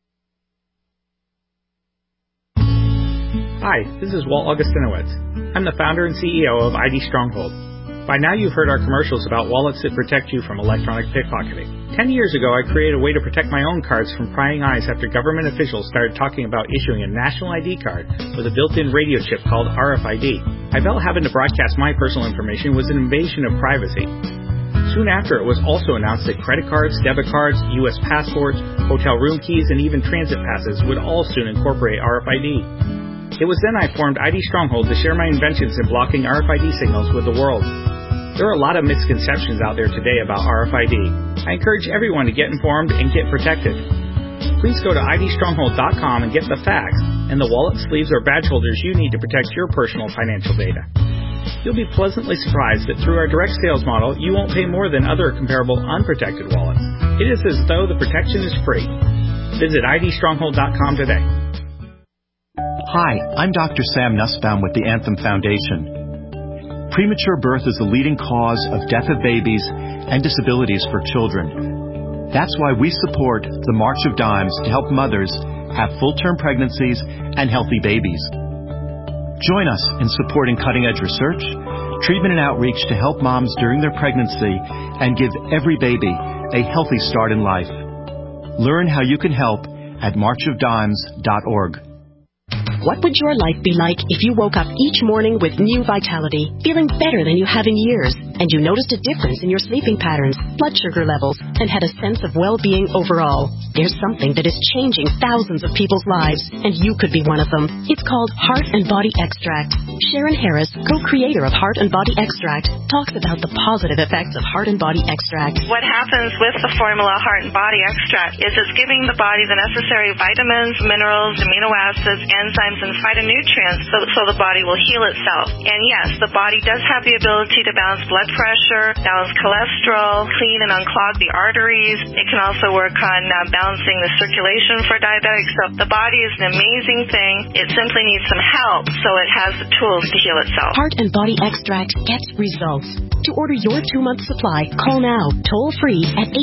Hi, this is Walt Augustinowitz. I'm the founder and CEO of ID Stronghold. By now you've heard our commercials about wallets that protect you from electronic pickpocketing. 10 years ago, I created a way to protect my own cards from prying eyes after government officials started talking about issuing a national ID card with a built-in radio chip called RFID. I felt having to broadcast my personal information was an invasion of privacy. Soon after, it was also announced that credit cards, debit cards, U.S. passports, hotel room keys, and even transit passes would all soon incorporate RFID. It was then I formed ID Stronghold to share my inventions in blocking RFID signals with the world. There are a lot of misconceptions out there today about RFID. I encourage everyone to get informed and get protected. Please go to idstronghold.com and get the facts and the wallet, sleeves, or badge holders you need to protect your personal financial data. You'll be pleasantly surprised that through our direct sales model, you won't pay more than other comparable unprotected wallets. It is as though the protection is free. Visit idstronghold.com today. Hi, I'm Dr. Sam Nussbaum with the Anthem Foundation. Premature birth is the leading cause of death of babies and disabilities for children. That's why we support the March of Dimes to help mothers have full-term pregnancies and healthy babies. Join us in supporting cutting-edge research, treatment and outreach to help moms during their pregnancy and give every baby a healthy start in life. Learn how you can help at marchofdimes.org. What would your life be like if you woke up each morning with new vitality, feeling better than you have in years, and you noticed a difference in your sleeping patterns, blood sugar levels, and had a sense of well-being overall? There's something that is changing thousands of people's lives, and you could be one of them. It's called Heart and Body Extract. Sharon Harris, co-creator of Heart and Body Extract, talks about the positive effects of Heart and Body Extract. What happens with the formula Heart and Body Extract is it's giving the body the necessary vitamins, minerals, amino acids, enzymes, and phytonutrients so the body will heal itself. And yes, the body does have the ability to balance blood pressure, balance cholesterol, clean and unclog the arteries. It can also work on balancing the circulation for diabetics. So the body is an amazing thing. It simply needs some help so it has the tools to heal itself. Heart and Body Extract gets results. To order your 2-month supply, call now, toll free at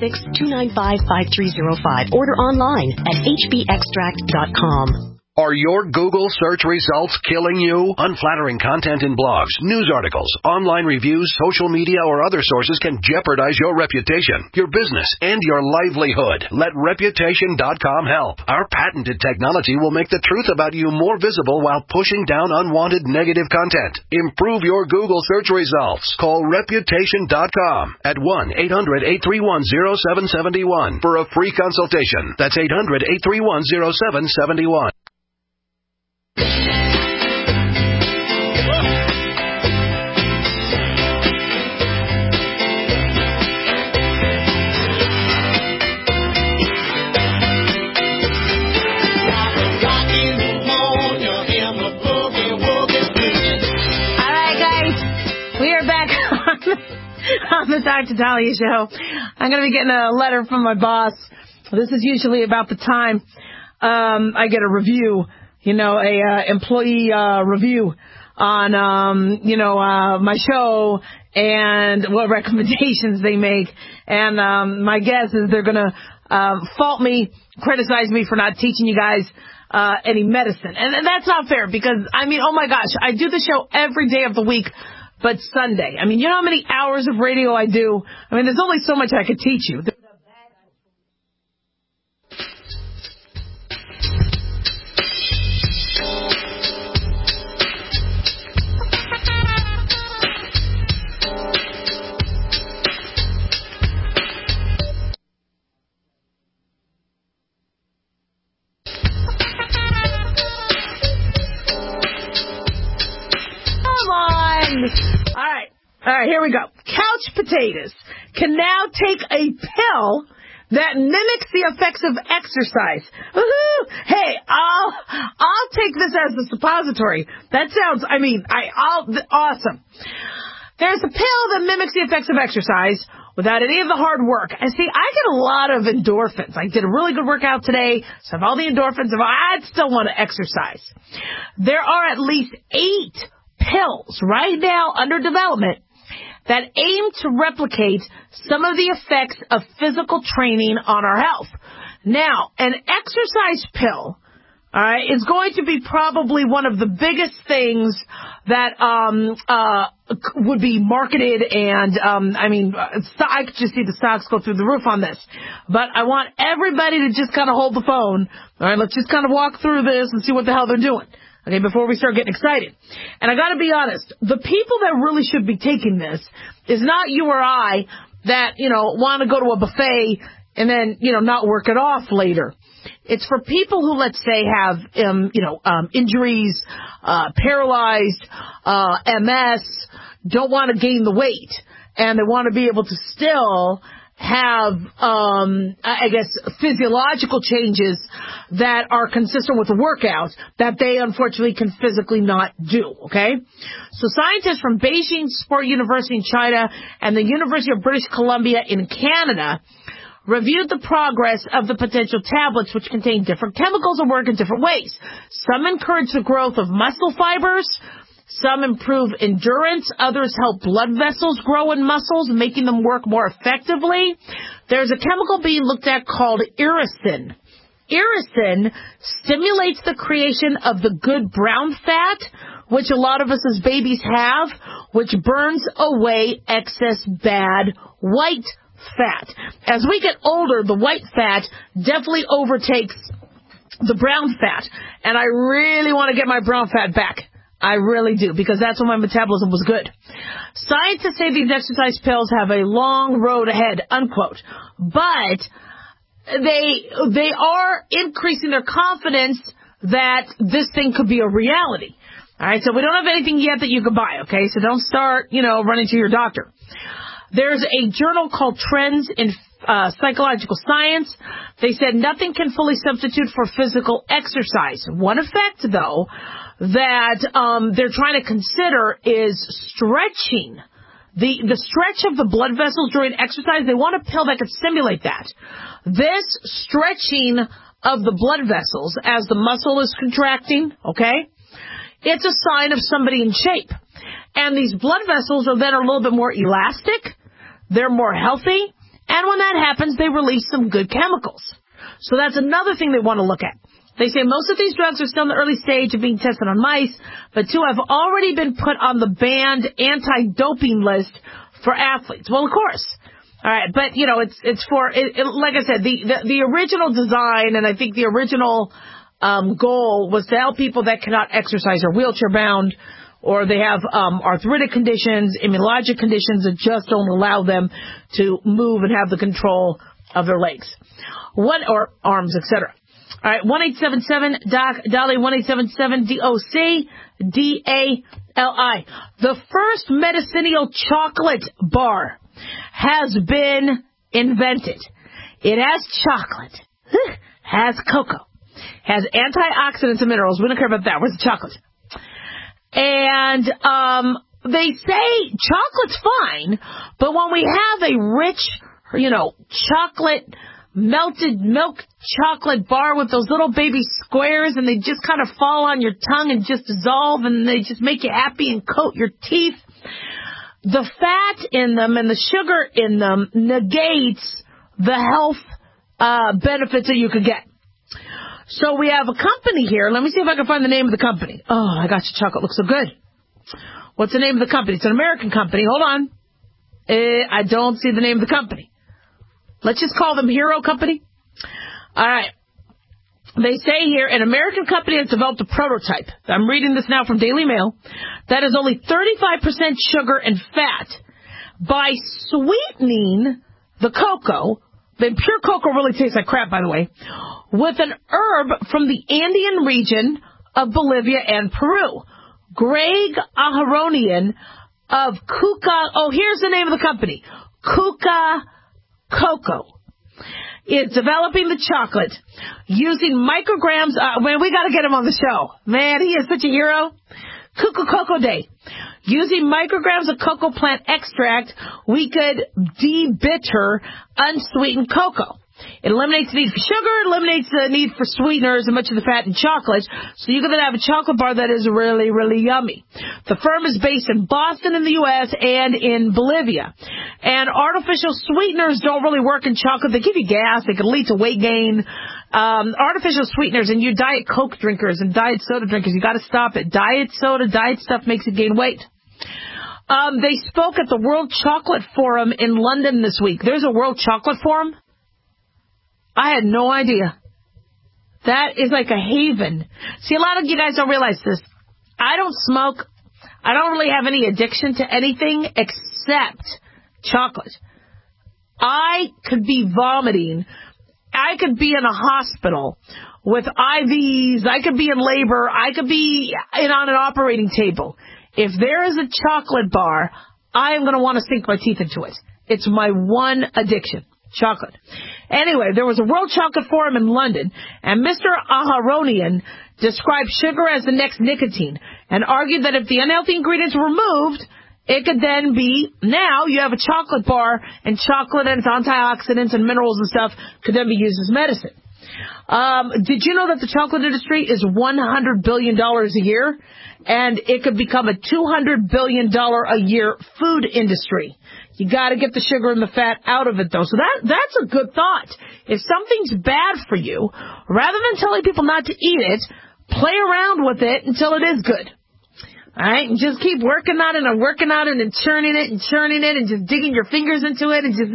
866-295-5305. Order online at hbextract.com. Are your Google search results killing you? Unflattering content in blogs, news articles, online reviews, social media, or other sources can jeopardize your reputation, your business, and your livelihood. Let Reputation.com help. Our patented technology will make the truth about you more visible while pushing down unwanted negative content. Improve your Google search results. Call Reputation.com at 1-800-831-0771 for a free consultation. That's 800-831-0771. On the Dr. Dahlia Show. I'm going to be getting a letter from my boss. This is usually about the time I get a review, a employee review on, my show and what recommendations they make. And my guess is they're going to fault me, criticize me for not teaching you guys any medicine. And that's not fair because, oh my gosh, I do the show every day of the week but Sunday. You know how many hours of radio I do? There's only so much I could teach you. All right, here we go. Couch potatoes can now take a pill that mimics the effects of exercise. Woohoo! Hey, I'll take this as a suppository. That sounds, awesome. There's a pill that mimics the effects of exercise without any of the hard work. And see, I get a lot of endorphins. I did a really good workout today, so I have all the endorphins. I'd still want to exercise. There are at least 8 pills right now under development that aim to replicate some of the effects of physical training on our health. Now, an exercise pill, is going to be probably one of the biggest things that would be marketed, and I could just see the stocks go through the roof on this. But I want everybody to just kind of hold the phone. All right, let's just kind of walk through this and see what the hell they're doing. Okay, before we start getting excited. And I gotta be honest, the people that really should be taking this is not you or I that, want to go to a buffet and then, not work it off later. It's for people who, let's say, have, injuries, paralyzed, MS, don't want to gain the weight, and they want to be able to still have, physiological changes that are consistent with the workout that they unfortunately can physically not do, okay? So scientists from Beijing Sport University in China and the University of British Columbia in Canada reviewed the progress of the potential tablets, which contain different chemicals and work in different ways. Some encourage the growth of muscle fibers. Some improve endurance. Others help blood vessels grow in muscles, making them work more effectively. There's a chemical being looked at called irisin. Irisin stimulates the creation of the good brown fat, which a lot of us as babies have, which burns away excess bad white fat. As we get older, the white fat definitely overtakes the brown fat. And I really want to get my brown fat back. I really do, because that's when my metabolism was good. Scientists say these exercise pills have a long road ahead, unquote. But they are increasing their confidence that this thing could be a reality. All right, so we don't have anything yet that you can buy, okay? So don't start, running to your doctor. There's a journal called Trends in Psychological Science. They said nothing can fully substitute for physical exercise. One effect, though, that they're trying to consider is stretching. The stretch of the blood vessels during exercise, they want a pill that could stimulate that. This stretching of the blood vessels as the muscle is contracting, okay, it's a sign of somebody in shape. And these blood vessels are then a little bit more elastic. They're more healthy. And when that happens, they release some good chemicals. So that's another thing they want to look at. They say most of these drugs are still in the early stage of being tested on mice, but 2 have already been put on the banned anti-doping list for athletes. Well, of course. All right, but, it's for, like I said, the original design, and I think the original goal was to help people that cannot exercise or wheelchair-bound, or they have arthritic conditions, immunologic conditions that just don't allow them to move and have the control of their legs, or arms, etc. All right, 1-877-DOC-DALI, 1-877-DOC-DALI. The first medicinal chocolate bar has been invented. It has chocolate, has cocoa, has antioxidants and minerals. We don't care about that. Where's the chocolate? And they say chocolate's fine, but when we have a rich, chocolate melted milk chocolate bar with those little baby squares, and they just kind of fall on your tongue and just dissolve, and they just make you happy and coat your teeth. The fat in them and the sugar in them negates the health benefits that you could get. So we have a company here. Let me see if I can find the name of the company. Oh, I got your chocolate. Looks so good. What's the name of the company? It's an American company. Hold on. I don't see the name of the company. Let's just call them Hero Company. All right. They say here, an American company has developed a prototype. I'm reading this now from Daily Mail. That is only 35% sugar and fat. By sweetening the cocoa, the pure cocoa really tastes like crap, by the way, with an herb from the Andean region of Bolivia and Peru. Greg Aharonian of Kuka, here's the name of the company, Kuka Cocoa, is developing the chocolate using micrograms. We got to get him on the show. Man, he is such a hero. Kuka Cocoa Day. Using micrograms of cocoa plant extract, we could debitter unsweetened cocoa. It eliminates the need for sugar, eliminates the need for sweeteners and much of the fat in chocolate, so you can then have a chocolate bar that is really, really yummy. The firm is based in Boston in the U.S. and in Bolivia. And artificial sweeteners don't really work in chocolate. They give you gas. They can lead to weight gain. Artificial sweeteners, and you Diet Coke drinkers and Diet Soda drinkers, you got to stop it. Diet soda, diet stuff makes you gain weight. They spoke at the World Chocolate Forum in London this week. There's a World Chocolate Forum? I had no idea. That is like a haven. See, a lot of you guys don't realize this. I don't smoke. I don't really have any addiction to anything except chocolate. I could be vomiting. I could be in a hospital with IVs. I could be in labor. I could be on an operating table. If there is a chocolate bar, I am going to want to sink my teeth into it. It's my one addiction. Chocolate. Anyway, there was a World Chocolate Forum in London, and Mr. Aharonian described sugar as the next nicotine and argued that if the unhealthy ingredients were removed, it could then be, now you have a chocolate bar, and chocolate and its antioxidants and minerals and stuff could then be used as medicine. Did you know that the chocolate industry is $100 billion a year? And it could become a $200 billion a year food industry. You got to get the sugar and the fat out of it, though. So that's a good thought. If something's bad for you, rather than telling people not to eat it, play around with it until it is good. All right? And just keep working on it and working on it and churning it and just digging your fingers into it and just...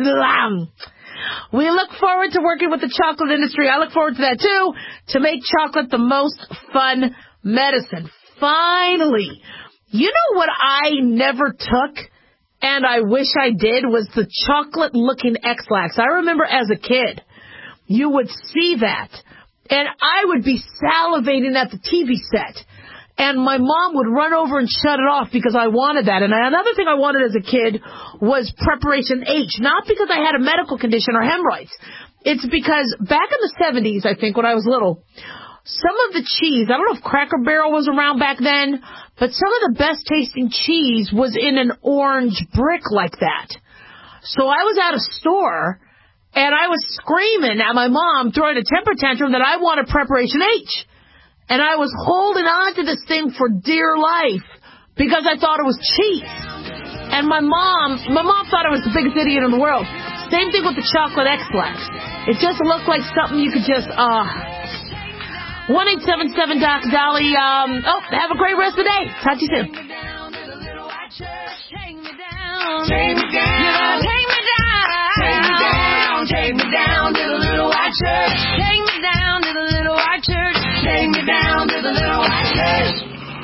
We look forward to working with the chocolate industry. I look forward to that, too, to make chocolate the most fun medicine. Finally. You know what I never took, and I wish I did, was the chocolate-looking X-Lax. I remember as a kid, you would see that, and I would be salivating at the TV set, and my mom would run over and shut it off because I wanted that. And another thing I wanted as a kid was Preparation H, not because I had a medical condition or hemorrhoids. It's because back in the 70s, I think, when I was little, some of the cheese, I don't know if Cracker Barrel was around back then, but some of the best tasting cheese was in an orange brick like that. So I was at a store, and I was screaming at my mom, throwing a temper tantrum that I wanted Preparation H. And I was holding on to this thing for dear life because I thought it was cheese. And my mom thought I was the biggest idiot in the world. Same thing with the chocolate X-Lax. It just looked like something you could just, 1-877-DOC-DOLLY. Have a great rest of the day. Talk to you soon. Take me down. Take me down to the little white church. Take me down to the little white church. Take me down to the little white church.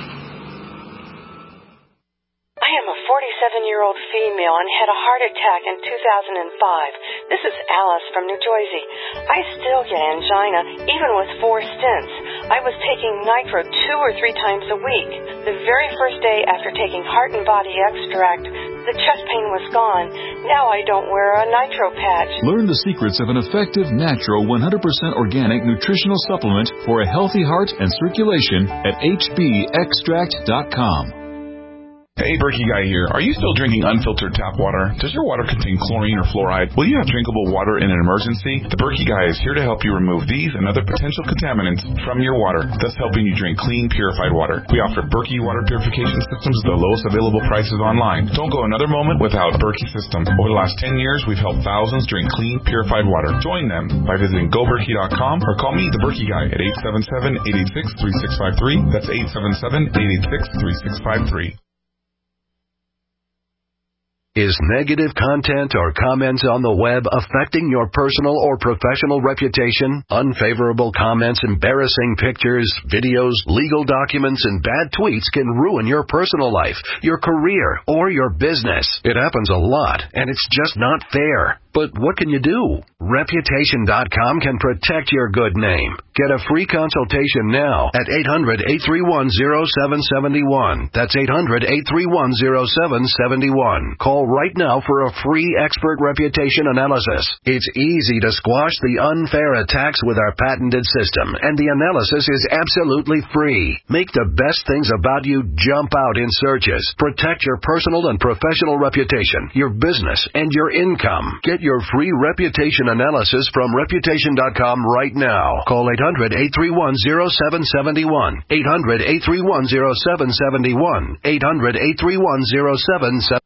I am a 47-year-old female and had a heart attack in 2005. This is Alice from New Jersey. I still get angina, even with 4 stents. I was taking nitro 2 or 3 times a week. The very first day after taking Heart and Body Extract, the chest pain was gone. Now I don't wear a nitro patch. Learn the secrets of an effective, natural, 100% organic nutritional supplement for a healthy heart and circulation at hbextract.com. Hey, Berkey Guy here. Are you still drinking unfiltered tap water? Does your water contain chlorine or fluoride? Will you have drinkable water in an emergency? The Berkey Guy is here to help you remove these and other potential contaminants from your water, thus helping you drink clean, purified water. We offer Berkey water purification systems at the lowest available prices online. Don't go another moment without Berkey system. Over the last 10 years, we've helped thousands drink clean, purified water. Join them by visiting GoBerkey.com or call me, the Berkey Guy, at 877-886-3653. That's 877-886-3653. Is negative content or comments on the web affecting your personal or professional reputation? Unfavorable comments, embarrassing pictures, videos, legal documents, and bad tweets can ruin your personal life, your career, or your business. It happens a lot, and it's just not fair. But what can you do? Reputation.com can protect your good name. Get a free consultation now at 800-831-0771. That's 800-831-0771. Call right now for a free expert reputation analysis. It's easy to squash the unfair attacks with our patented system, and the analysis is absolutely free. Make the best things about you jump out in searches. Protect your personal and professional reputation, your business, and your income. Get your free reputation analysis from Reputation.com right now. Call 800-831-0771. 800-831-0771. 800-831-0771.